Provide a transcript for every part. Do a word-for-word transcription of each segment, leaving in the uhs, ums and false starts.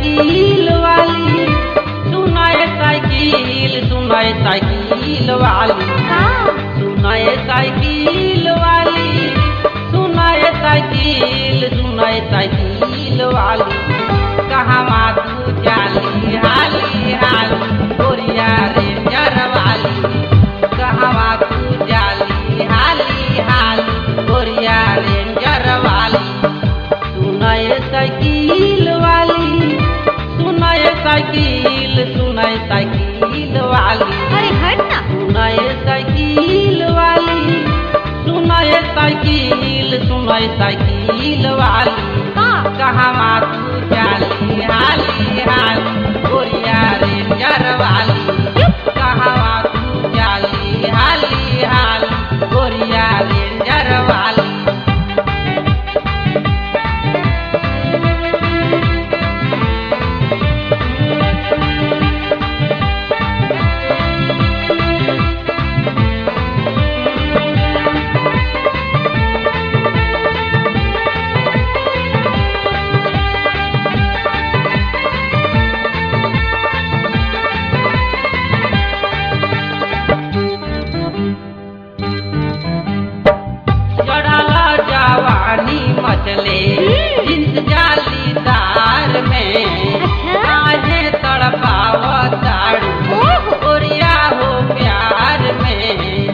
Cycle वाली, सुनाए cycle सुनाए साइकिल वाली, सुनाए साइकिल वाली, सुनाए साइकिल सुनाए साइकिल वाली, कहवा तू जाली हाली हाली गोरिया रेंजर वाली, कहवा तू जाली हाली हाली गोरिया रेंजर वाली, सुनाए साइकिल वाली, सुनाए साइकिल सुनाए साइकिल वाली, अरे हट ना। सुनाए साइकिल वाली, सुनाए साइकिल सुनाए साइकिल वाली, कहवा तू जाली हाली हाली गोरिया रेंजर वाली, कहवा तू जाली हाली हाली गोरिया रेंजर वाली। मचले जिस जालीदार में काहे तड़पाव ताड़ू गोरिया हो प्यार में,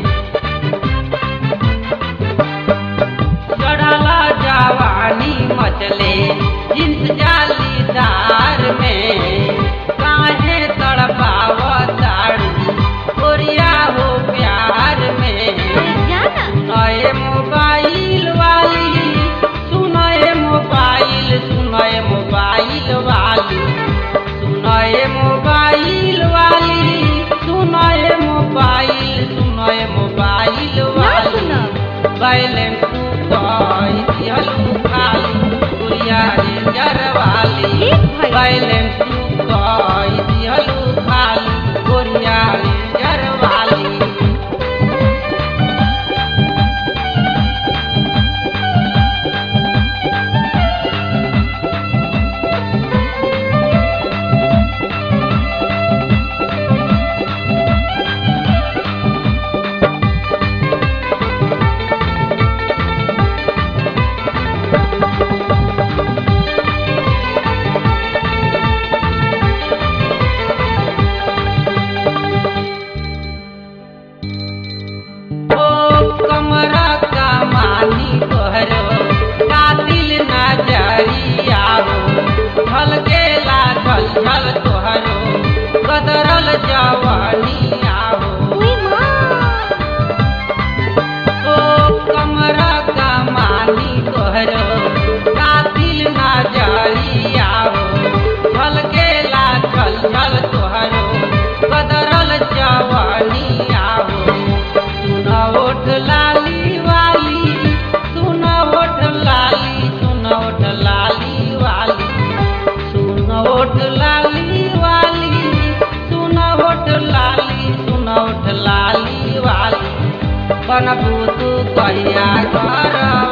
चढ़ला जवानी मचले जिस जालीदार में काहे तड़पाव ताड़ू गोरिया हो प्यार में, नए मोबाइल वाली, सुनाए मोबाइल सुनाए मोबाइल वाली, सुनाए मोबाइल वाली, सुनाए मोबाइल सुनाए मोबाइल वाली, बैलेंस तू कई दिहलू खाली गोरिया रेंजर वाली, बैलेंस तू कई दिहलू खाली गोरिया रेंजर वाली। कमरा का मानी तोहरो कातिल नजरिया हो, झलकेला झल झल तोहरो कदरल जवानिया हो, ओ कमरा का मानी तोहरो कातिल नजरिया हो, झलकेला झल झल तोहरो कदरल जवानिया हो, सुना ओठ लाली वाली, सुना ओठ लाली, सुना ओठ लाली वाली, सुना ओठ लाली वाली, सुना ओठ लाली, सुना ओठ लाली वाली, बनबू तू कहिया घर